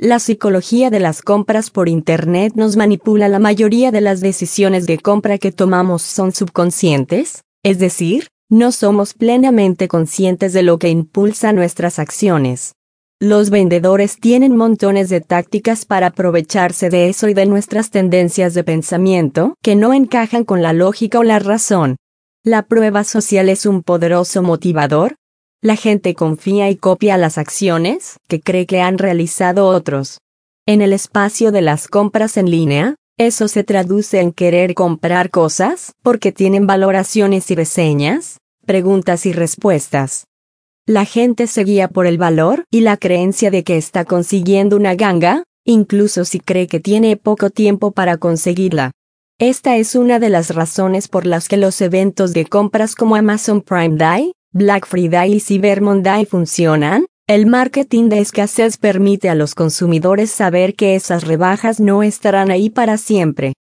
La psicología de las compras por Internet nos manipula. La mayoría de las decisiones de compra que tomamos son subconscientes, es decir, no somos plenamente conscientes de lo que impulsa nuestras acciones. Los vendedores tienen montones de tácticas para aprovecharse de eso y de nuestras tendencias de pensamiento que no encajan con la lógica o la razón. La prueba social es un poderoso motivador. La gente confía y copia las acciones que cree que han realizado otros. En el espacio de las compras en línea, eso se traduce en querer comprar cosas porque tienen valoraciones y reseñas, preguntas y respuestas. La gente se guía por el valor y la creencia de que está consiguiendo una ganga, incluso si cree que tiene poco tiempo para conseguirla. Esta es una de las razones por las que los eventos de compras como Amazon Prime Day, Black Friday y Cyber Monday funcionan. El marketing de escasez permite a los consumidores saber que esas rebajas no estarán ahí para siempre.